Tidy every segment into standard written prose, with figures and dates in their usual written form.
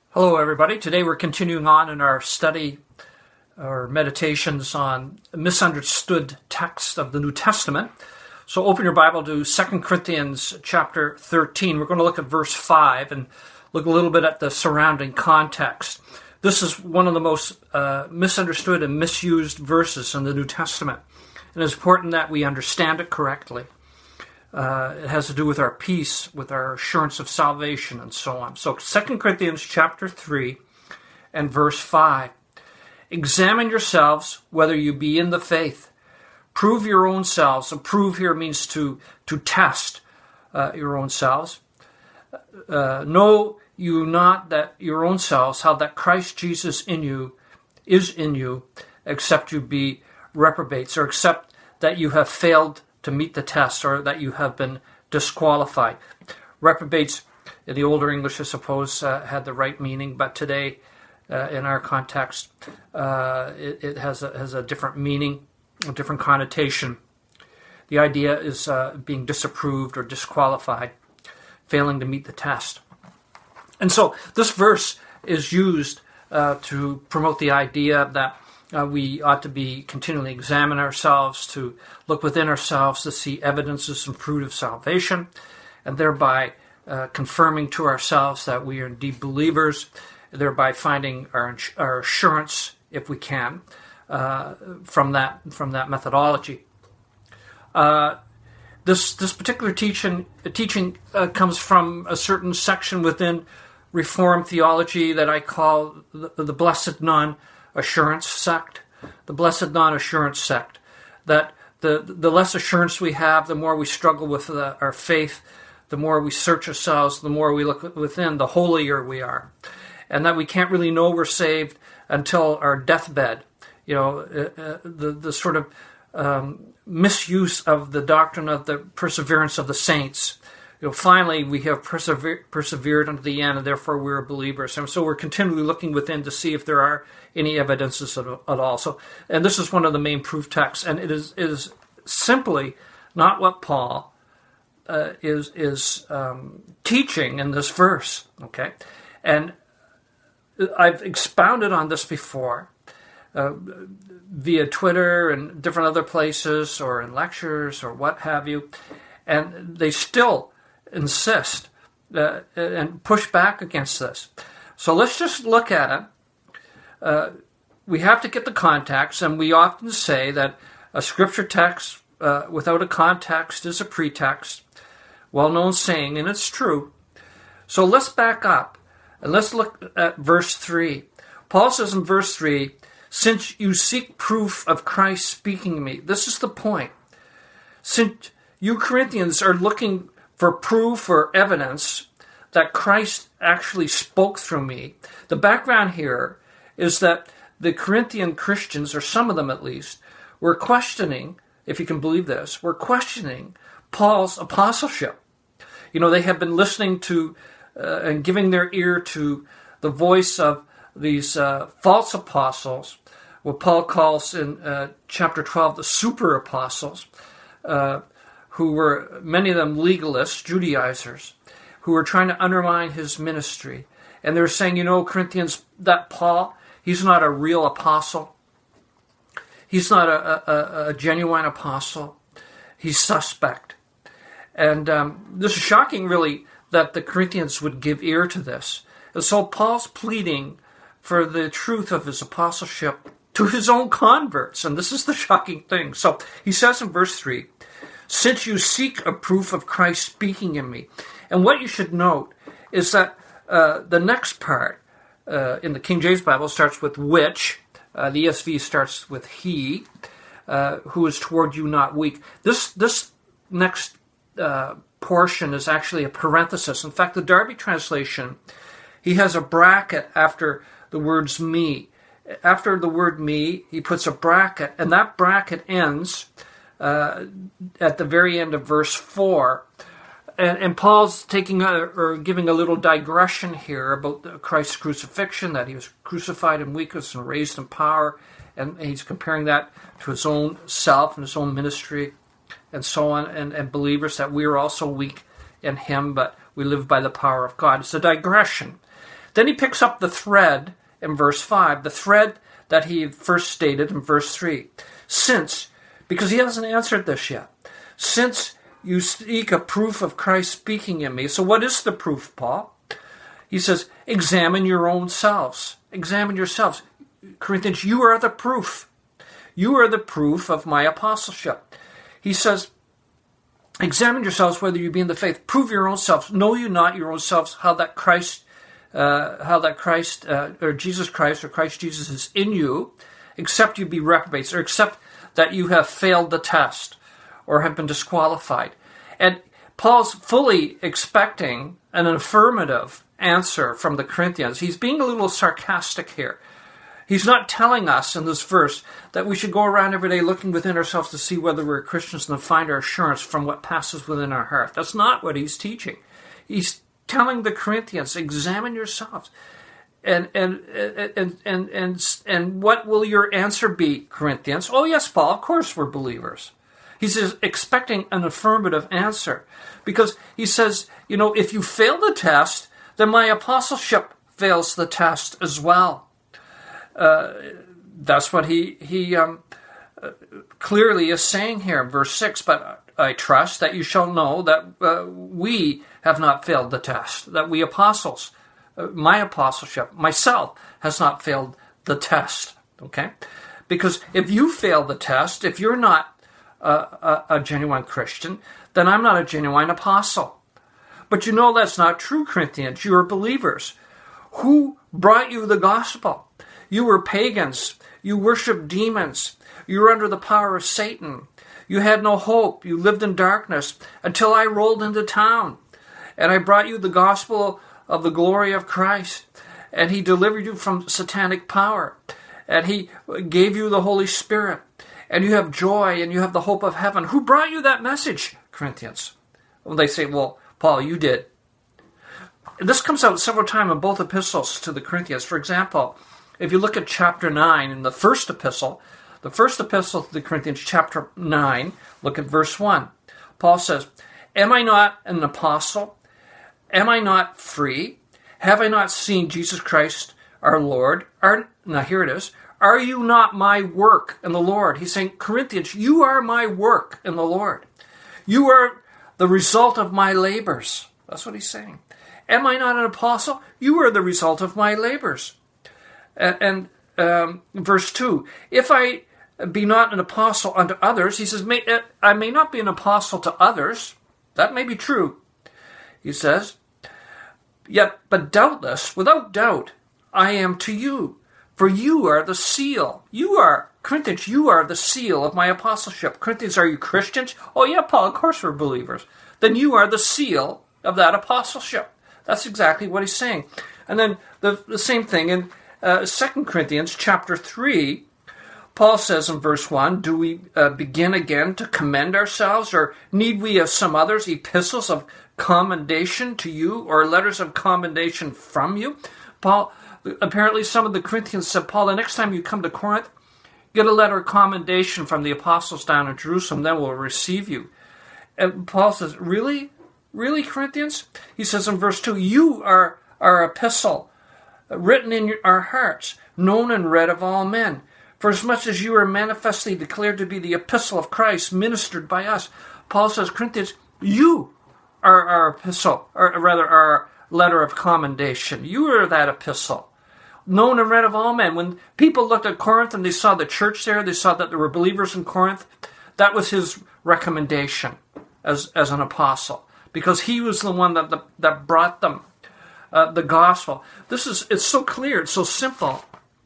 Hello, everybody. Today we're continuing on in our study or meditations on misunderstood texts of the New Testament. So open your Bible to 2 Corinthians chapter 13. We're going to look at verse 5 and look a little bit at the surrounding context. This is one of the most misunderstood and misused verses in the New Testament. And it's important that we understand it correctly. It has to do with our peace, with our assurance of salvation, and so on. So 2 Corinthians chapter 3 and verse 5. Examine yourselves whether you be in the faith. Prove your own selves. And prove here means to test your own selves. Know you not that your own selves, how that Christ Jesus is in you, except you be reprobates, or except that you have failed to meet the test, or that you have been disqualified. Reprobates, in the older English, I suppose, had the right meaning, but today, in our context, it has a different meaning, a different connotation. The idea is being disapproved or disqualified, failing to meet the test. And so this verse is used to promote the idea that we ought to be continually examine ourselves, to look within ourselves to see evidences and fruit of salvation, and thereby confirming to ourselves that we are indeed believers, thereby finding our assurance, if we can, from that methodology. This particular teaching comes from a certain section within Reformed theology that I call the Blessed Non-Assurance sect. The Blessed Non-Assurance sect. That the less assurance we have, the more we struggle with our faith, the more we search ourselves, the more we look within, the holier we are. And that we can't really know we're saved until our deathbed. You know, the sort of misuse of the doctrine of the perseverance of the saints. You know, finally, we have persevered unto the end, and therefore we're believers. And so we're continually looking within to see if there are any evidences at all. So, and this is one of the main proof texts, and it is simply not what Paul is teaching in this verse. Okay, and I've expounded on this before via Twitter and different other places, or in lectures, or what have you, and they still insist and push back against this. So let's just look at it. We have to get the context, and we often say that a scripture text without a context is a pretext. Well-known saying, and it's true. So let's back up, and let's look at verse 3. Paul says in verse 3, since you seek proof of Christ speaking to me. This is the point. Since you Corinthians are looking for proof or evidence that Christ actually spoke through me. The background here is that the Corinthian Christians, or some of them at least, were questioning, if you can believe this, were questioning Paul's apostleship. You know, they had been listening to and giving their ear to the voice of these false apostles, what Paul calls in chapter 12 the super apostles, who were, many of them legalists, Judaizers, who were trying to undermine his ministry. And they were saying, you know, Corinthians, that Paul, he's not a real apostle. He's not a genuine apostle. He's suspect. And this is shocking, really, that the Corinthians would give ear to this. And so Paul's pleading for the truth of his apostleship to his own converts. And this is the shocking thing. So he says in verse 3, since you seek a proof of Christ speaking in me. And what you should note is that the next part in the King James Bible starts with which. The ESV starts with he, who is toward you not weak. This next portion is actually a parenthesis. In fact, the Darby translation, he has a bracket after the words me. After the word me, he puts a bracket, and that bracket ends at the very end of verse 4. And Paul's taking giving a little digression here about Christ's crucifixion, that he was crucified in weakness and raised in power, and he's comparing that to his own self and his own ministry and so on, and believers, that we are also weak in him, but we live by the power of God. It's a digression. Then he picks up the thread in verse 5, the thread that he first stated in verse 3. Since, because he hasn't answered this yet, since you seek a proof of Christ speaking in me. So what is the proof, Paul? He says, examine your own selves. Examine yourselves. Corinthians, you are the proof. You are the proof of my apostleship. He says, examine yourselves whether you be in the faith. Prove your own selves. Know you not your own selves how that Christ or Jesus Christ or Christ Jesus is in you, except you be reprobates, or except that you have failed the test or have been disqualified. And Paul's fully expecting an affirmative answer from the Corinthians. He's being a little sarcastic here. He's not telling us in this verse that we should go around every day looking within ourselves to see whether we're Christians and find our assurance from what passes within our heart. That's not what he's teaching. He's telling the Corinthians, examine yourselves. And what will your answer be, Corinthians? Oh yes, Paul, of course we're believers. He's expecting an affirmative answer because he says, if you fail the test, then my apostleship fails the test as well. That's what he clearly is saying here in verse 6. But I trust that you shall know that we have not failed the test, that we apostles, my apostleship, myself, has not failed the test. Okay? Because if you fail the test, if you're not a genuine Christian, then I'm not a genuine apostle. But that's not true, Corinthians. You are believers. Who brought you the gospel? You were pagans. You worshiped demons. You were under the power of Satan. You had no hope. You lived in darkness until I rolled into town. And I brought you the gospel of the glory of Christ. And he delivered you from satanic power. And he gave you the Holy Spirit. And you have joy and you have the hope of heaven. Who brought you that message, Corinthians? Well, they say, well, Paul, you did. This comes out several times in both epistles to the Corinthians. For example, if you look at chapter 9 in the first epistle to the Corinthians, chapter 9, look at verse 1. Paul says, am I not an apostle? Am I not free? Have I not seen Jesus Christ our Lord? Now here it is. Are you not my work in the Lord? He's saying, Corinthians, you are my work in the Lord. You are the result of my labors. That's what he's saying. Am I not an apostle? You are the result of my labors. And verse 2, if I be not an apostle unto others, he says, I may not be an apostle to others. That may be true. He says, but doubtless, without doubt, I am to you. For you are the seal. Corinthians, you are the seal of my apostleship. Corinthians, are you Christians? Oh yeah, Paul, of course we're believers. Then you are the seal of that apostleship. That's exactly what he's saying. And then the same thing in 2 Corinthians chapter 3, Paul says in verse 1, do we begin again to commend ourselves, or need we, as some others, epistles of commendation to you, or letters of commendation from you? Paul, apparently some of the Corinthians said, Paul, the next time you come to Corinth, get a letter of commendation from the apostles down in Jerusalem, then we'll receive you. And Paul says, really? Really, Corinthians? He says in verse 2, you are our epistle, written in our hearts, known and read of all men. For as much as you are manifestly declared to be the epistle of Christ, ministered by us. Paul says, Corinthians, you are our epistle, or rather our letter of commendation. You are that epistle, known and read of all men. When people looked at Corinth and they saw the church there, they saw that there were believers in Corinth, that was his recommendation as an apostle, because he was the one that brought them the gospel. It's so clear, it's so simple.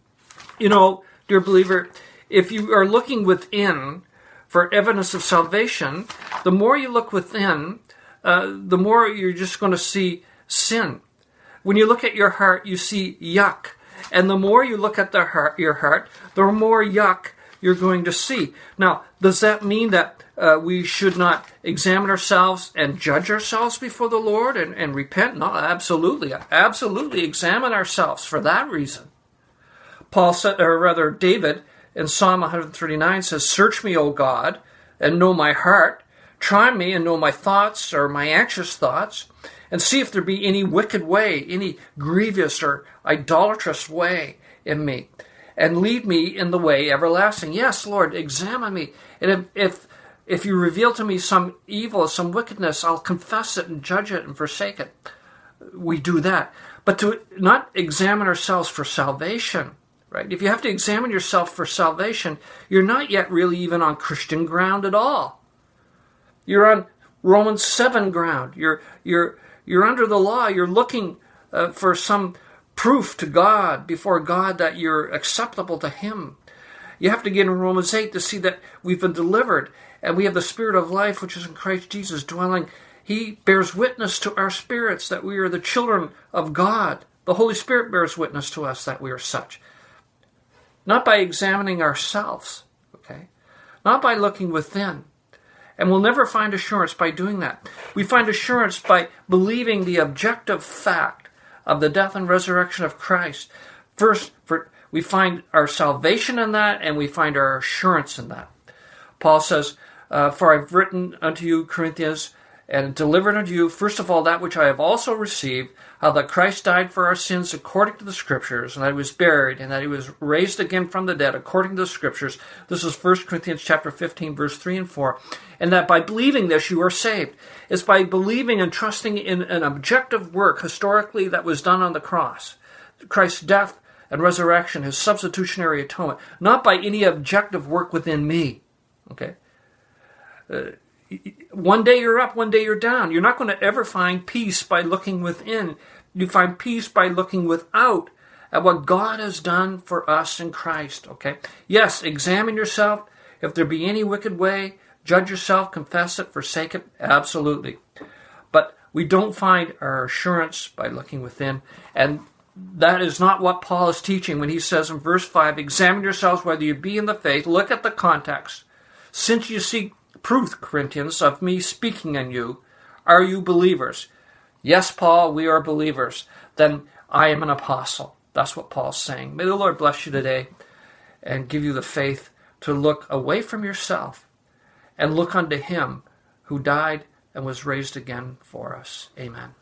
Dear believer, if you are looking within for evidence of salvation, the more you look within, the more you're just going to see sin. When you look at your heart, you see yuck. And the more you look at your heart, the more yuck you're going to see. Now, does that mean that we should not examine ourselves and judge ourselves before the Lord and repent? No, absolutely. Absolutely examine ourselves for that reason. Paul said, or rather David in Psalm 139 says, search me, O God, and know my heart. Try me and know my thoughts or my anxious thoughts, and see if there be any wicked way, any grievous or idolatrous way in me, and lead me in the way everlasting. Yes, Lord, examine me. And if you reveal to me some evil, some wickedness, I'll confess it and judge it and forsake it. We do that. But to not examine ourselves for salvation, right? If you have to examine yourself for salvation, you're not yet really even on Christian ground at all. You're on Romans 7 ground. You're under the law. You're looking for some proof to God, before God, that you're acceptable to Him. You have to get in Romans 8 to see that we've been delivered, and we have the Spirit of life, which is in Christ Jesus, dwelling. He bears witness to our spirits that we are the children of God. The Holy Spirit bears witness to us that we are such. Not by examining ourselves, okay? Not by looking within. And we'll never find assurance by doing that. We find assurance by believing the objective fact of the death and resurrection of Christ. First, we find our salvation in that, and we find our assurance in that. Paul says, for I've written unto you, Corinthians, and delivered unto you, first of all, that which I have also received, how that Christ died for our sins according to the Scriptures, and that He was buried, and that He was raised again from the dead according to the Scriptures. This is 1 Corinthians chapter 15, verse 3 and 4. And that by believing this, you are saved. It's by believing and trusting in an objective work, historically, that was done on the cross. Christ's death and resurrection, His substitutionary atonement, not by any objective work within me. Okay? One day you're up, one day you're down. You're not going to ever find peace by looking within. You find peace by looking without at what God has done for us in Christ. Okay? Yes, examine yourself. If there be any wicked way, judge yourself, confess it, forsake it. Absolutely. But we don't find our assurance by looking within. And that is not what Paul is teaching when he says in verse 5, examine yourselves whether you be in the faith. Look at the context. Since you seek proof, Corinthians, of me speaking in you, are you believers? Yes, Paul, we are believers. Then I am an apostle. That's what Paul's saying. May the Lord bless you today and give you the faith to look away from yourself and look unto Him who died and was raised again for us. Amen.